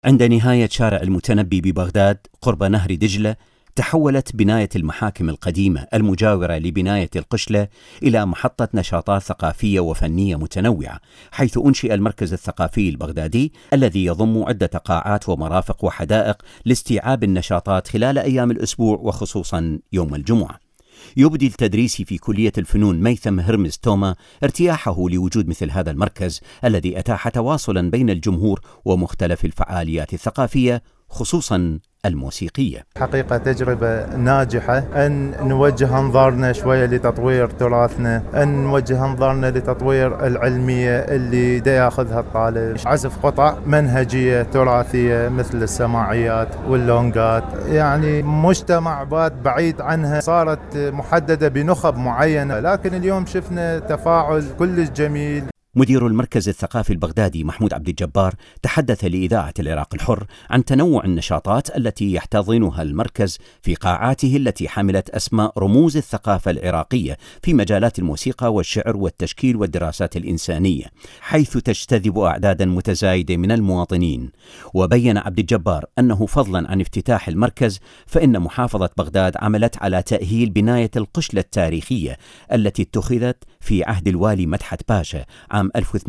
عند نهاية شارع المتنبي ببغداد قرب نهر دجلة، تحولت بناية المحاكم القديمة المجاورة لبناية القشلة إلى محطة نشاطات ثقافية وفنية متنوعة، حيث أنشئ المركز الثقافي البغدادي الذي يضم عدة قاعات ومرافق وحدائق لاستيعاب النشاطات خلال أيام الأسبوع وخصوصا يوم الجمعة. يبدي التدريسي في كلية الفنون ميثم هرمز توما ارتياحه لوجود مثل هذا المركز الذي أتاح تواصلا بين الجمهور ومختلف الفعاليات الثقافية خصوصا الموسيقية. حقيقة تجربة ناجحة أن نوجه أنظارنا شوية لتطوير تراثنا، أن نوجه أنظارنا لتطوير العلمية اللي دا ياخذها الطالب، عزف قطع منهجية تراثية مثل السماعيات واللونجات، يعني مجتمع بعيد عنها صارت محددة بنخب معينة، لكن اليوم شفنا تفاعل كلش جميل. مدير المركز الثقافي البغدادي محمود عبد الجبار تحدث لإذاعة العراق الحر عن تنوع النشاطات التي يحتضنها المركز في قاعاته التي حملت أسماء رموز الثقافة العراقية في مجالات الموسيقى والشعر والتشكيل والدراسات الإنسانية، حيث تجتذب أعدادا متزايدة من المواطنين. وبين عبد الجبار أنه فضلا عن افتتاح المركز فإن محافظة بغداد عملت على تأهيل بناية القشلة التاريخية التي اتخذت في عهد الوالي مدحت باشا عام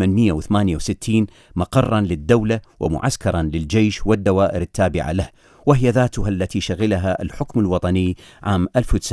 1868 مقرا للدولة ومعسكرا للجيش والدوائر التابعة له، وهي ذاتها التي شغلها الحكم الوطني عام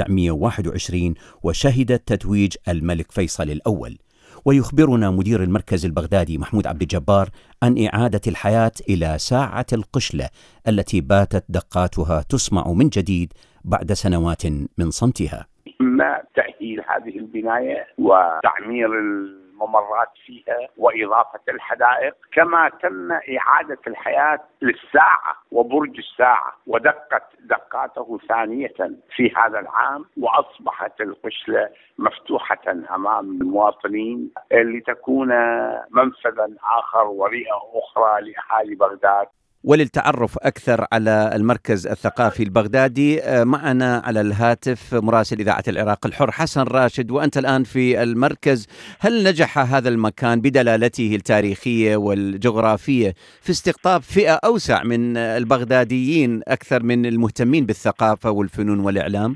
1921 وشهدت تتويج الملك فيصل الأول. ويخبرنا مدير المركز البغدادي محمود عبد الجبار عن إعادة الحياة إلى ساعة القشلة التي باتت دقاتها تسمع من جديد بعد سنوات من صمتها. ما تأهيل هذه البناية وتعمير الممرات فيها وإضافة الحدائق، كما تم إعادة الحياة للساعة وبرج الساعة ودقت دقاته ثانية في هذا العام، وأصبحت القشلة مفتوحة أمام المواطنين لتكون منفذا آخر ورئة أخرى لأهالي بغداد. وللتعرف أكثر على المركز الثقافي البغدادي معنا على الهاتف مراسل إذاعة العراق الحر حسن راشد، وأنت الآن في المركز. هل نجح هذا المكان بدلالته التاريخية والجغرافية في استقطاب فئة أوسع من البغداديين أكثر من المهتمين بالثقافة والفنون والإعلام؟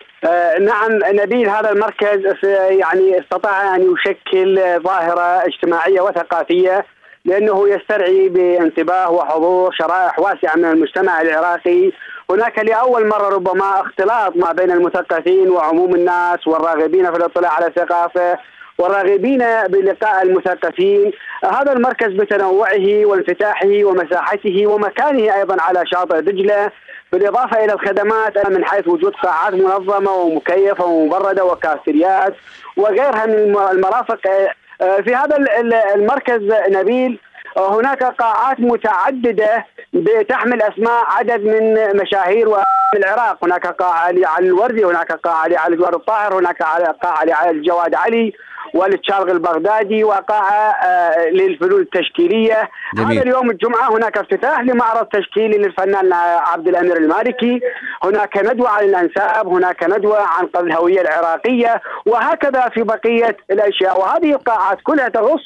نعم نبيل، هذا المركز يعني استطاع أن يشكل ظاهرة اجتماعية وثقافية، لأنه يسترعي بانتباه وحضور شرائح واسعة من المجتمع العراقي. هناك لأول مرة ربما اختلاط ما بين المثقفين وعموم الناس والراغبين في الاطلاع على الثقافة والراغبين بلقاء المثقفين. هذا المركز بتنوعه وانفتاحه ومساحته ومكانه أيضا على شاطئ دجلة، بالإضافة إلى الخدمات من حيث وجود قاعات منظمة ومكيفة ومبردة وكافتريات وغيرها من المرافق. في هذا المركز نبيل هناك قاعات متعددة بتحمل أسماء عدد من مشاهير العراق. هناك قاعة لعلي الوردي، هناك قاعة لعلي جواد الطاهر، هناك قاعة للجواد علي وللشارق البغدادي، وقاعة للفنون التشكيلية. هذا اليوم الجمعة هناك افتتاح لمعرض تشكيلي للفنان عبد الأمير المالكي، هناك ندوة عن الأنساب، هناك ندوة عن قبل الهوية العراقية، وهكذا في بقية الأشياء. وهذه القاعات كلها تخص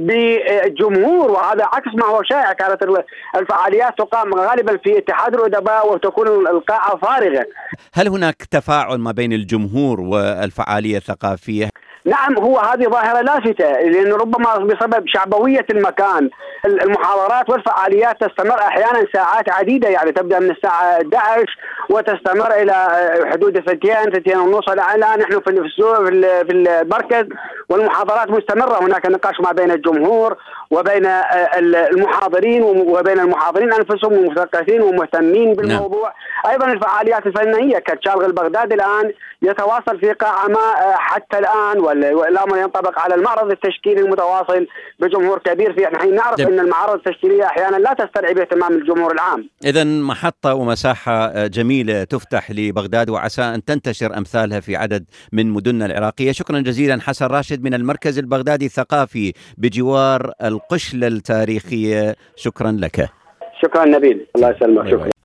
بالجمهور، وهذا عكس ما هو شائع. كانت الفعاليات تقام غالبا في اتحاد الأدباء وتكون القاعة فارغة. هل هناك تفاعل ما بين الجمهور والفعالية الثقافية؟ نعم، هو هذه ظاهرة لافتة، لأن ربما بسبب شعبوية المكان المحاضرات والفعاليات تستمر أحيانا ساعات عديدة، يعني تبدأ من الساعة 11 وتستمر إلى حدود 2 ونص. الآن نحن في المركز والمحاضرات مستمرة. هناك نقاش ما بين الجمهور وبين المحاضرين وبين المحاضرين أنفسهم ومثقفين ومهتمين بالموضوع. أيضا الفعاليات الفنية كالشارق البغدادي الآن يتواصل في قاعة ما حتى الآن، والأمر ينطبق على المعرض التشكيلي المتواصل بجمهور كبير. في نحن نعرف أن المعارض التشكيلية أحيانا لا تسترعي باهتمام الجمهور العام. إذن محطة ومساحة جميلة تفتح لبغداد، وعسى أن تنتشر أمثالها في عدد من مدننا العراقية. شكرا جزيلا حسن راشد من المركز البغدادي الثقافي بجوار القشلة التاريخية، شكرا لك. شكرا نبيل، الله يسلمك. شكرا.